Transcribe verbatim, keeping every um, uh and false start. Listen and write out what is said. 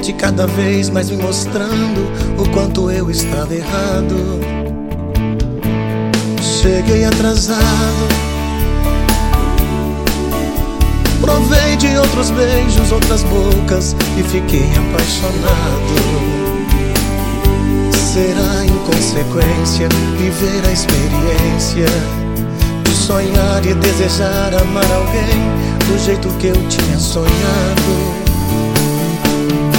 noite, cada vez mais me mostrando o quanto eu estava errado. Cheguei atrasado, provei de outros beijos, outras bocas e fiquei apaixonado. Será inconsequência viver a experiência de sonhar e desejar amar alguém do jeito que eu tinha sonhado?